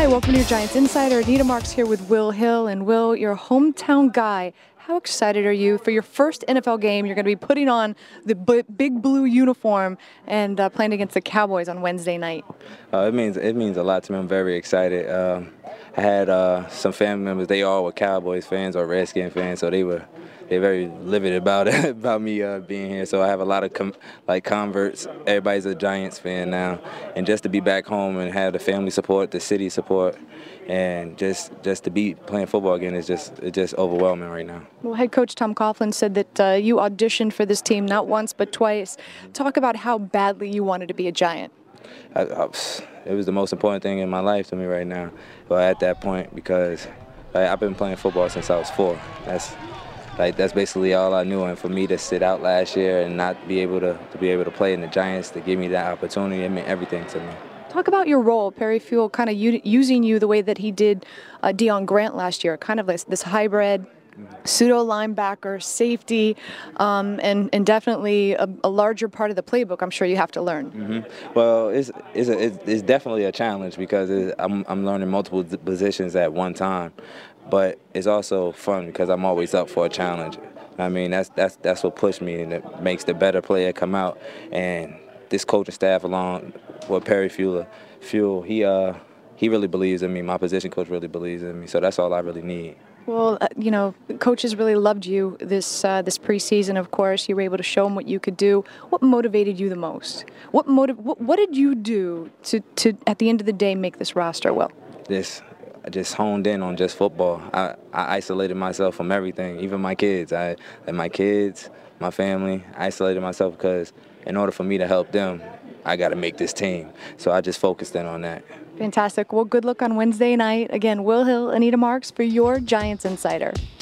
Hi, welcome to your Giants Insider. Anita Marks here with Will Hill. And Will, you're a hometown guy. How excited are you for your first NFL game? You're going to be putting on the big blue uniform and playing against the Cowboys on Wednesday night. It means a lot to me. I'm very excited. I had some family members. They all were Cowboys fans or Redskins fans, so they're very livid about it, about me being here. So I have a lot of converts. Everybody's a Giants fan now, and just to be back home and have the family support, the city support, and just to be playing football again is just overwhelming right now. Well, head coach Tom Coughlin said that you auditioned for this team not once but twice. Talk about how badly you wanted to be a Giant. It was the most important thing in my life to me right now. But at that point, because I've been playing football since I was 4. That's basically all I knew. And for me to sit out last year and not be able to play in the Giants, to give me that opportunity, it meant everything to me. Talk about your role, Perry Fewell, kind of using you the way that he did Deion Grant last year, kind of this hybrid pseudo linebacker, safety, and definitely a larger part of the playbook. I'm sure you have to learn. Mm-hmm. Well, it's definitely a challenge because I'm learning multiple positions at one time, but it's also fun because I'm always up for a challenge. I mean, that's what pushed me, and it makes the better player come out. And this coaching staff, along with Perry Fewell, he really believes in me. My position coach really believes in me, so that's all I really need. Well, you know, coaches really loved you this preseason. Of course, you were able to show them what you could do. What motivated you the most? What did you do to at the end of the day make this roster? Well, I just honed in on just football. I isolated myself from everything, even my kids. My family. I isolated myself because in order for me to help them, I got to make this team. So I just focused in on that. Fantastic. Well, good luck on Wednesday night. Again, Will Hill, Anita Marks for your Giants Insider.